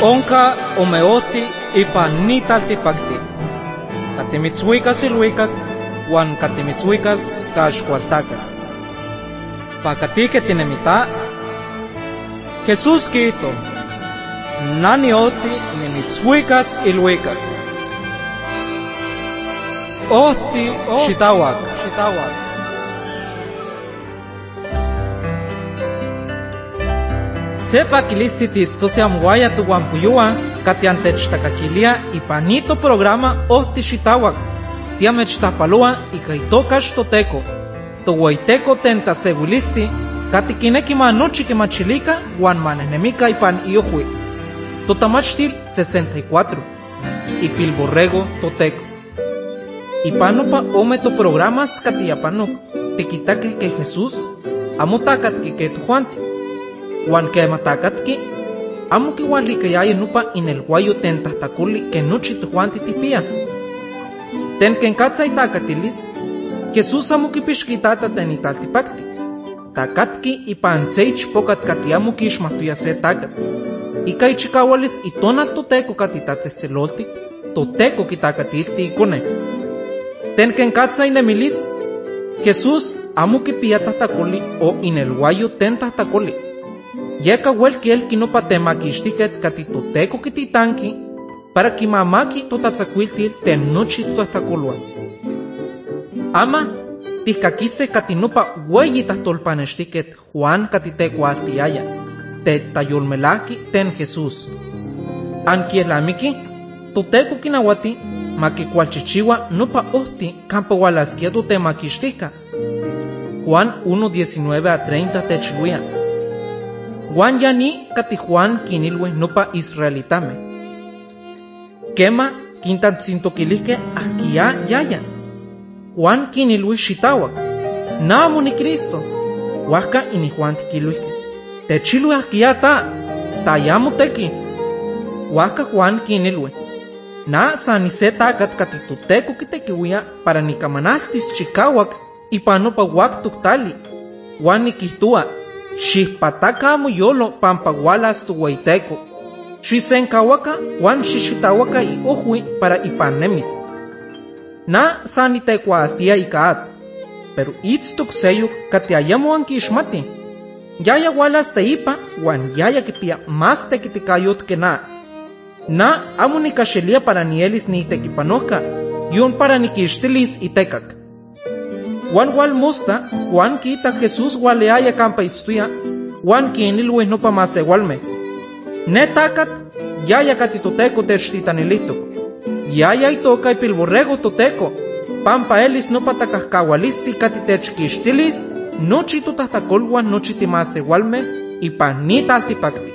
Onka omeoti ipan ni taltipakti. Katimitzhuikas iluikak, wan katimitzhuikas kaxkualtakak. Pakatike tinemita, Jesús quito, nani oti nimitzhuikas iluikak. Oti xitawak. Sepa kilisti titztosiam guaya tu guampuyua, katiantechtacaquilia ipanito programa Oti xitawak, tiamechtapalua ikaitokax toteco, tohuaiteco tentaseguilisti, katikineki manochi kimachilika guan manenemika ipan iojui. Totamachtil 64, ipilborrego toteco. Ipanopa ometo programas katiapanok, tikitake que Jesús, amutakatki que tujuanti. Juan kematakatki, amo kiwalikayaya nupa inelguayo tentahtakuli que nochi tujuanti tipia. Ten kenkatsa itakatilis, Jesús amo kipixkitata tenitaltipakti. Takatki ipan seich pokat katiamo kixmahtuya se takat. Ika ichikawalis itonal toteco katitatzehzeloltik, toteco kitakatilti ikone. Ten kenkatsa inemilis, Jesús amo kipia tahtakoli o inelguayo tentahtakoli. Yeka huelkiel kinopa temakixtiket katitoteco kititanki para kimamaki totatzakuiltil ten nochi totahtacoluan. Ama tihkakise katinopa hueyi tahtolpanextiket Juan katitekualtiaya, tetayolmelaki ten Jesús. Ankielhamiki, toteco kinawati makikualchichiwa nopa ohti kampa hualaskia totemakixtika. Juan 1:19-30 techiluia. Juan yani kati Juan kinilwe nopa israelitame. Kema kintantzintokilihke ahkia yaya. Juan kinilwe xitawak. Namo ni Cristo. Huajka ini Juan tikilwihke. Techilwe ahkia tayamo teki. Huajka Juan kinilwe. Na sanise takat katitoteco kitekiwia para nikamanaltis chikawak ipanopa huak tuktali. Juan nikihtua. Xihpataka amo yolo pampa gualas tu huaiteco. Xisenkawaka wan xixitawaka iojui para ipanemis. Na sanitekualtia ikaat. Pero itztuk seyuk katiayamo ankixmati. Yaya gualas teipa wan yaya kipia más tekitikayot que na. Na amo nikaxelia para nielis ni tekipanoka, yon para nikixtilis itekak. Juan walmosta, Juan kita Jesús waleaya kampa itztuya, Juan kinilwe nopa masewalme. Netakat, yaya katitoteco techtitanilistok. Yaya itoka ipilborrego toteco, pampa elis nopa takahkawalisti katitechkixtilis, nochi totahtakolwan nochi timasewalme, ipan ni taltipakti.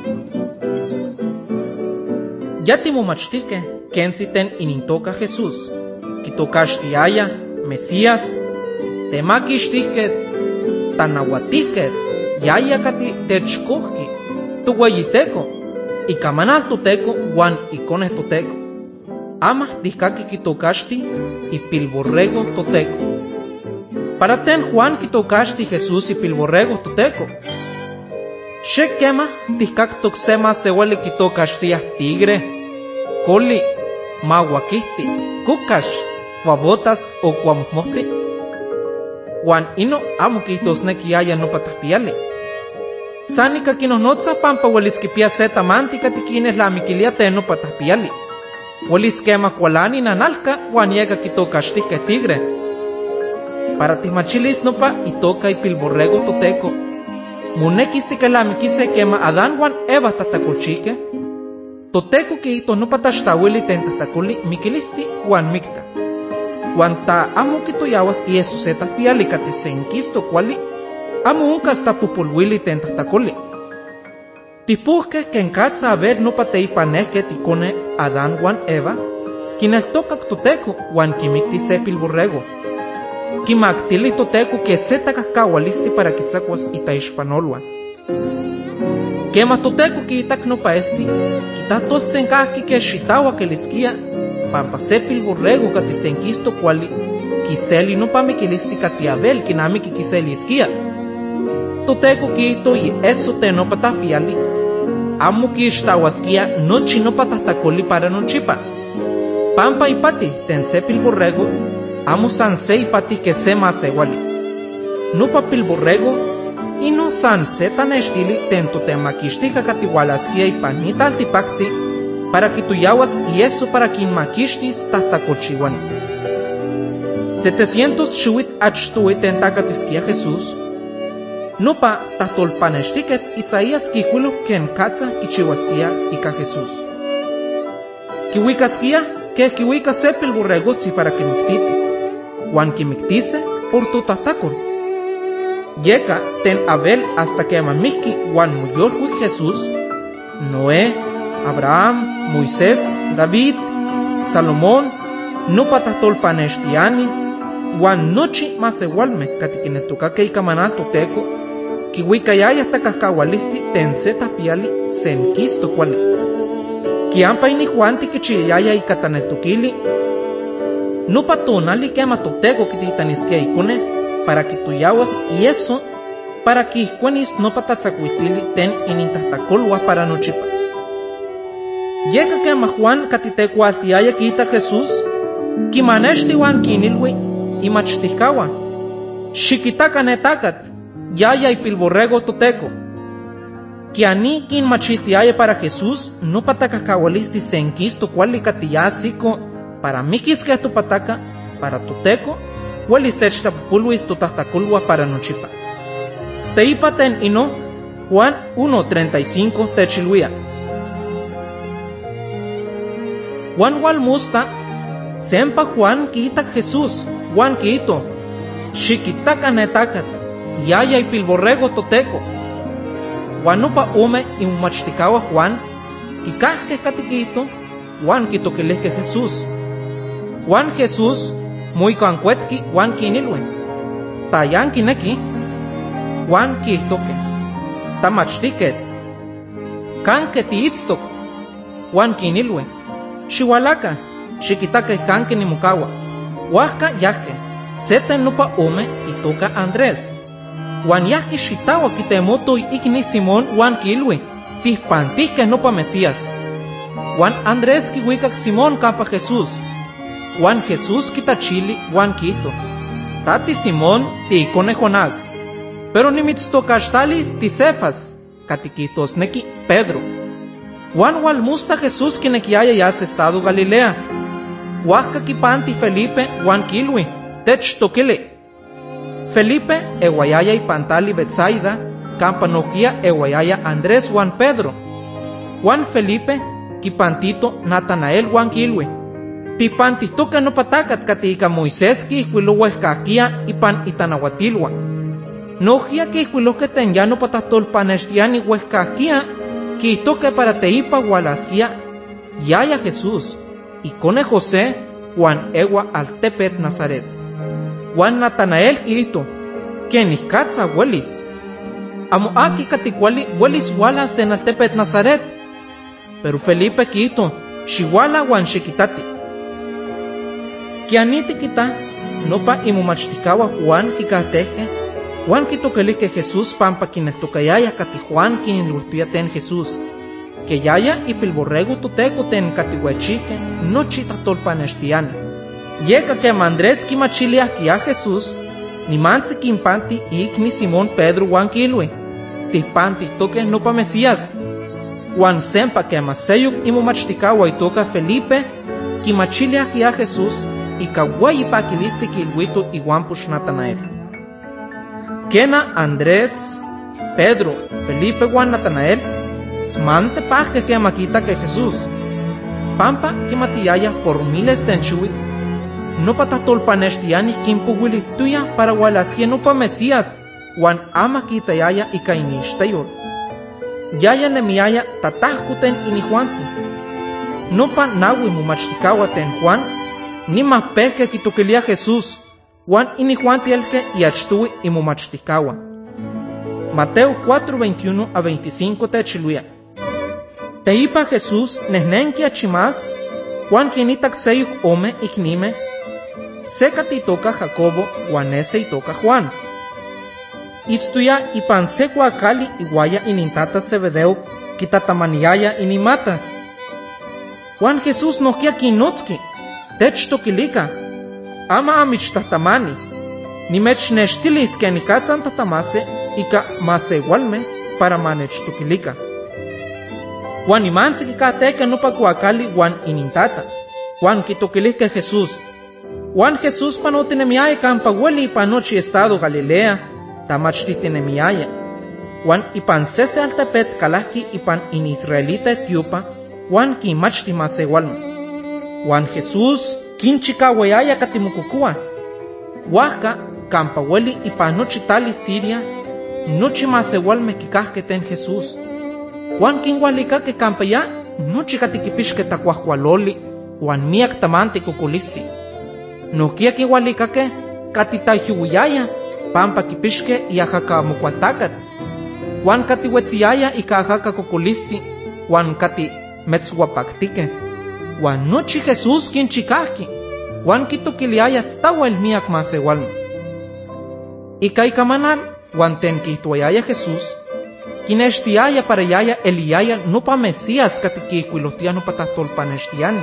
Ya timomachtihke, kensiten inintoka Jesús, kitokaxtiaya, Mesías, temakixtihket, tanahuatihket, yaya kati techkohki, tuhueyiteco, ikamanal toteco wan ikoneh toteco. Ama tihkaki kitokaxti ipilborrego toteco. Para ten Juan kitokaxti Jesús ipilborrego toteco. Xekema tihkaktok sema sewali kitokaxtiah tigre, koli, mahuakihti, kukax, huabotas o kuamohmohti. Juan ino amo kihtosnekiaya nopa tahpiali. Sanika kinohnotza pampa ueliskipia se tamanti katikineh lamikilia ten nopa tahpiali. Ueliskema kualani nanalka Juan yeka kitokaxtihke tigre. Para tihmachilis nopa itoka ipilborrego toteco, monekistika lamikise kema Adán Juan Eva tahtakolchike, toteco kiito nopa taxtawili ten tahtakoli mikilisti Juan mikta. Juan ta amo kitoyawas ieso se tahpiali kati senkisto kuali, amo unkas tapupolwili ten tahtakoli. Tipuhke kenkatsa haber nopa teipanehke tikone Adán Juan Eva, kineltokak toteco Juan kimikti se pilborrego. Kimaktili toteco que se takahkawalisti para kitzakuas itaixpanolwan. Kema toteco kiitak nopa esti, kitatoltsenkahki que xitawak eliskia, pampa se pilborrego kati senkisto kuali, kiseli nopa mikilisti kati Abel kinamiki kiseliskia. Toteco kiito y eso te nopa tahpiali. amo quixtauasquia nochi nopa tahtakoli para nochipa. Pampa ipati ten se pilborrego, amo san se ipati que se masewali. Nopa pilborrego, ino san se tanextili ten totemaquixtica catihualasquia ipanita altipacti, para que tuyawas y eso para quien maquixtis tahtacolchihuani. 700 xuit achtui tentacatisquia Jesús, nopa tahtolpanextiquet Isaías quijuilo ken katza kichihuasquia ika Jesús. Kihuicasquia que kihuica se pilborregotzi para quimictiti, huan quimictise por tu tahtacol. Yeka ten Abel hasta que mamiki huan muyolhuic Jesús, Noé, Abraham, Moisés, David, Salomón, nopa tahtolpanextiani, huan nochi masewalme catiquineltocaque icamanal toteco, kihuicayaya hasta cascahualisti ten se tapiali senquisto cuali. Kiampa inihuanti kichiyaya icataneltoquili, nopa tonali quema toteco kititanisquia icone, para que tuyawas y eso, para que ihcuanis nopa tatzacuitili ten inintahtacolua para nochipa. Yeka quema Juan catitecualtiaya quita Jesús, kimanexti huan kinilwi, imachticawa, xiquitaca netacat, yaya y pilborrego toteco. Kiani quin machitiaya para Jesús, no patacacawalisti senquisto cuali catiyasico, para miquisque tu pataca, para toteco, huelistechta pulwis tu tahtaculwa para nochipa. Teipaten ino, Juan 1:35 techilwia. Juan walmusta, sempa Juan quita Jesús, Juan quito, xiquitaca netacat, yaya y pilborrego toteco. Juan nopa ume y machticawa Juan, kikahke catiquito, Juan quitoquilesque Jesús. Juan Jesús, muy cancuetki, Juan quinilwen. Tayan kineki, Juan quitoque. Tamachtiquet. Canque tiitztok, Juan quinilwen. Xihualaca, xiquitaca canque ni mucawa. Huasca yaque, seten nopa ume y toca Andrés. Juan yahki xitawa quitemoto y igni Simón Juan kilwi, tihpantisque nopa Mesías. Juan Andrés kihuicac Simón campa Jesús. Juan Jesús quitachili Juan quito. Tati Simón tiicone Jonás. Pero nimitztocaxtalis tisefas, catiquitos neki Pedro. Juan walmusta Jesús kinequiaya yas estado Galilea. Huasca kipanti Felipe Juan kilwi, tech toquili. Felipe eguayaya y pantali Betsaida, campanoquia eguayaya Andrés Juan Pedro. Juan Felipe, kipantito Natanael Juan kilwi. Tipantitoca no patacat katika Moisés ki huiluhuescaquia y pan itanahuatilwa. Nogia ki huiloque tenyano patatol panestiani huescaquia, ki toque para teipa hualasquia, yaya Jesús, y cone José, Juan egua altepet Nazaret. Juan Natanael quito, quien iscatza huelis. Amo aquí caticuali huelis walas de Naltepet Nazaret. Pero Felipe quito, xihuala Juan xiquitati. Kianiti quita, nopa imumachticawa Juan kikateque, Juan quitoquelique Jesús pampa quineltocayaya cati Juan quinilhuetuya ten Jesús. Que yaya y pilborrego toteco ten catihuechique, no chitatolpanestiani. Yeka que Andrés kimachilia kia Jesús, ni manzi kimpanti ikni Simón Pedro Juan kilwe, tipanti toque nopa Mesías. Juan sempa que maseyuk imumachticawa y toca Felipe, kimachilia kia Jesús, y kawayi pakilisti kilwito y Juan push Natanael. Kena Andrés, Pedro, Felipe Juan Natanael, smante pajke que maquita que Jesús. Pampa kimatiaya por miles de enchuit, no patatolpanestiani kimpuhuilituya para hualasquia no pa Mesías, Juan ama kitayaya y kainishtayor. Yaya nemiaya tatajkuten inihuanti. No pa nawi mumachticawa ten Juan, ni mapeke kitoquilia Jesús, Juan inihuanti elke y achtui y mumachticawa. Mateo 4:21-25 techiluya. Teipa Jesús nehnenki achimas, Juan quinitak seyuk ome iknime, secati toca Jacobo, Juanese y toca Juan. Itztuya ipan secuacali iguaya inintata Zebedeo, kitatamaniaya inimata. Juan Jesús nohkia kinotski, techtokilika, ama amichtatamani, nimechnextilis que nikatsan tatamase ika masewalme para manechtokilika. Juan imansi kikateka nopa kuakali Juan inintata, Juan kitokilike Jesús. Juan Jesús panotinemiaya campa hueli panochi estado Galilea, tamachtitenemiaya. Juan ipan sese altepet kalahki ipan in Israelita Etiopa, Juan kimachti masewalme. Juan Jesús kinchikawayaya katimukukua. Huajka campa hueli ipan nochi tali Siria, nochi masewalme kikahketen Jesús. Juan kinwalikake campa ya, nochi katikipishke takuahkualoli, Juan miak tamanti kukulisti. Nohkia kinwalikake katitayuwiyaya, pampa kipishke iajaka mukualtakat. Juan katiwetziaya ika ajaka kukulisti, Juan kati metzhuapaktike. Juan nochi Jesús kinchikahki, Juan kitokiliaya tawel miak masewalme. Ika ikamanal, Juan ten kihtuayaya Jesús, kinextiaya para yaya Eliaya nopa Mesías katikihkuilohtia nopa tahtolpanextiani.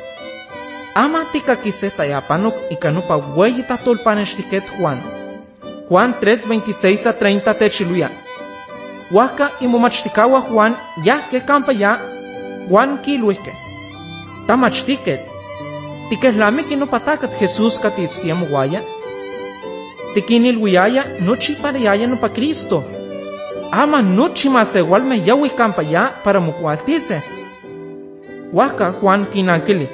Ama tikakisetayapanok ika nopa weyi tahtolpanextiket Juan. Juan 3:26-30 techiluya. Huajka imomachtikawa Juan yahke campa ya, Juan kiluihke. Tamachtiket, tikehlamiki nopa takat Jesús katiitztiamoguaya. Tikinilwiaya nochi para yaya nopa Cristo. Ama nochi masewalme yawih campa ya para mokualtise. Huajka Juan kinankili.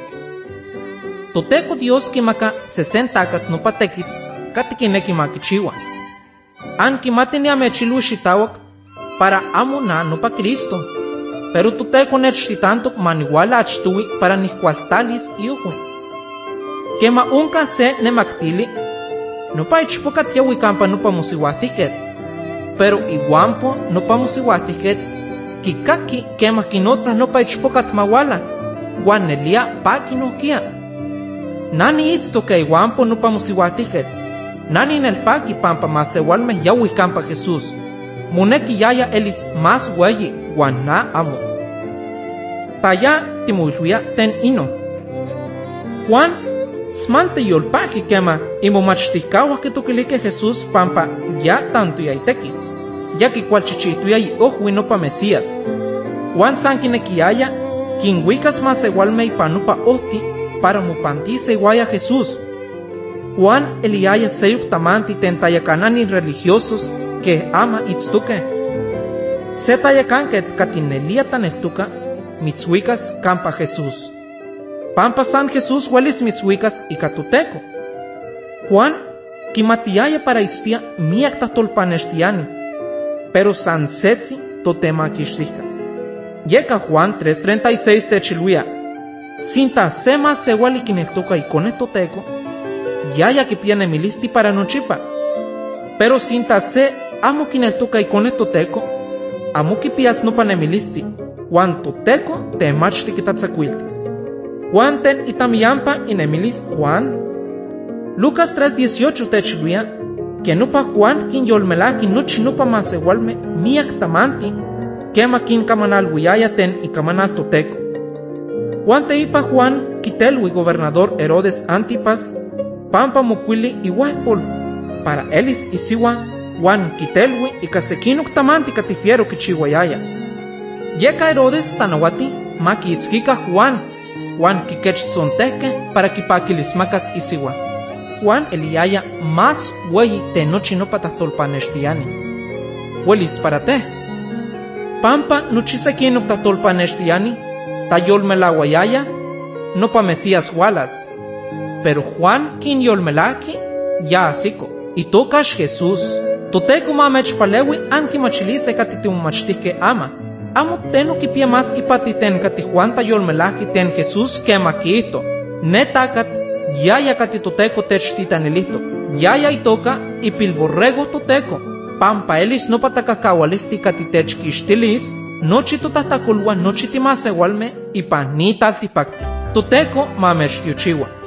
Toteko Dios kimaka 60 takat nopa tekit katikineki makichiwa. Ankimati niamechilui xitawak para amo na nopa Cristo, pero Toteko nechtitantok maniwala achtuwi para nihkualtalis iuhue. Kema unka se nemaktili, nopa ichpokat yawi campa nopa mosiwatiket, pero iguampo nopa mosiwatiket kikaki kema kinotza nopa ichpokat mawala, Juan nelia paki nohkia. Nani itztoke iguampo nopa mosiwatiket, nani nelpaki pampa masewalme yawi campa Jesús. Muneki yaya elis más weyi, Juan na amo. Taya timuilhuia ten ino. Juan smante yolpaki kema imomachtikawah kitokilike Jesús pampa ya tanto yaiteki, ya kikualchichihtuya iohwi nopa Mesías. Juan san kinekiyaya kinhuikas masewalme ipan nopa ohti para mopantise iuaya Jesús. Juan eliaya seyuk tamanti ten tayakanani religiosos que ama itztuke. Se tayakanket katinelia taneltuka, mitzhuikas campa Jesús. Pampa san Jesús huelis mitzhuikas ika Toteko. Juan kimatiaya para itztia miak tahtolpanextiani, pero san setzi totemakixtika. Yeka Juan 3:36 techiluia. Sinta se masewali kineltuka ikone Toteko, yaya kipia nemilisti para nochipa. Pero sinta se amo kineltuka ikone Toteko, amo kipias nopa nemilisti, Juan Toteko temachti kitatzakuiltis. Juan ten itamiyampa inemilis Juan. Lucas 3:18 techiluia, que nopa Juan kinyolmelaki nochi nopa masewalme miak tamanti, kema kinkamanalwiaya ten ikamanal Toteko. Juan teipa Juan kitelwi gobernador Herodes Antipas, pampa mokuili iuahpol, para elis isiwa Juan kitelwi ika sekinok tamanti katifiero kichiwayaya. Yeka Herodes tanawati makiitzkika Juan kikechtzonteque para kipakilismakas isiwa. Juan eliaya más weyi te nochi nopa tahtolpanextiani. Huelis para te. Pampa nochi sekinok tahtolpanextiani, tayolmelawayaya, nopa Mesías hualas. Pero Juan kinyolmelaki, ya asiko. Itokax Jesús. Toteko mamechpalewi ankimachilise katitimumachtihke ama. Amo teno kipia más ipatiten kati Juan tayolmelaki ten Jesús kemakito. Netakat, yaya kati Toteko techtitanilito. Yaya itoka ipilborrego Toteko. Pampa elis no patakakawalisti kati techkixtilis, nochi totahtakolua nochi timasewalme ipan ni taltipakti. Toteko mamechtiuchiwa.